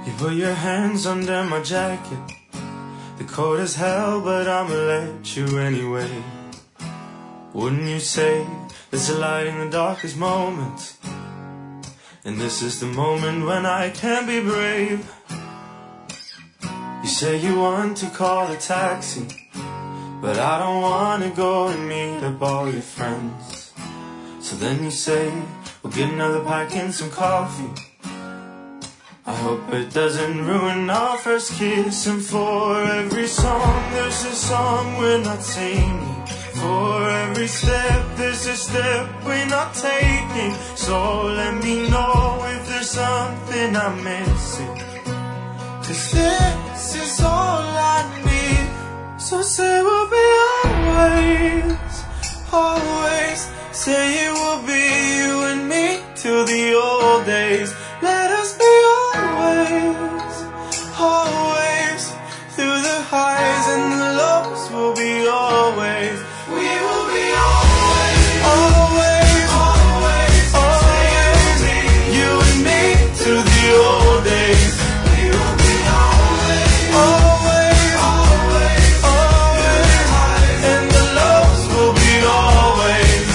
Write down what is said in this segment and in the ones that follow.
You put your hands under my jacket. The cold as hell, but I'ma let you anyway. Wouldn't you say there's a light in the darkest moments? And this is the moment when I can be brave. You say you want to call a taxi, but I don't wanna go and meet up all your friends. So then you say, we'll get another pack and some coffee. I hope it doesn't ruin our first kiss. And for every song, there's a song we're not singing. For every step, there's a step we're not taking. So let me know if there's something I'm missing, 'cause this is all I need. So say we'll be always, always. Say it will be you and me till the old days. Let us be always, always. Through the highs and the lows, we'll be always. We will be always, always, always, always. You and me till the old days. We will be always, always, always, always. And the lows will be always.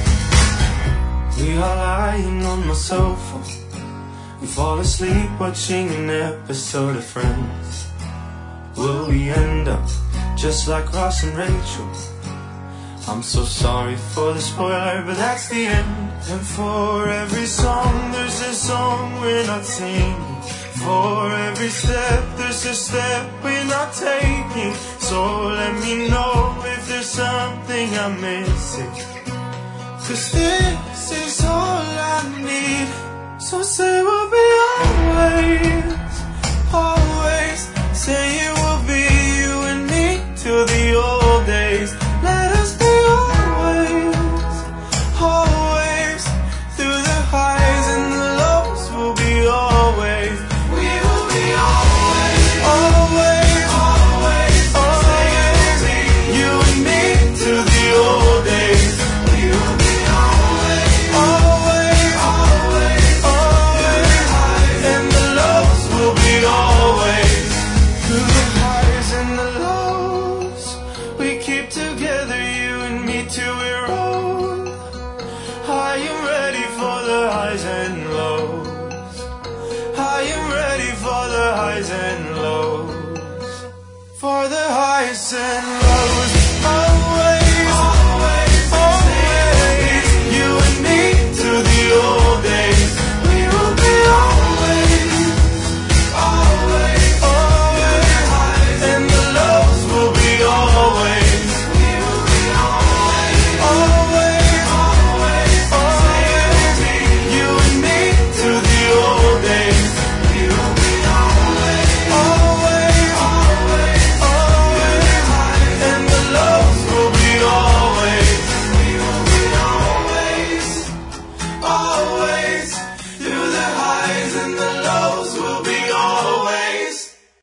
We are lying on my sofa. We fall asleep watching an episode of Friends. Will we end up just like Ross and Rachel? I'm so sorry for the spoiler, but that's the end. And for every song, there's a song we're not singing. For every step, there's a step we're not taking. So let me know if there's something I'm missing, 'cause this is all I need. So say we'll be always, always. Say it will be you and me till the old days. Let us be always, always. Through the highs and the lows, we'll be always. We will be always, always, always, always. You and me till the old days. We will be always, always, always, always. And the lows will be always. Through the highs and the lows, we keep together, you and me till we're old. I am ready for the highs and lows. I am ready for the highs and lows. For the highs and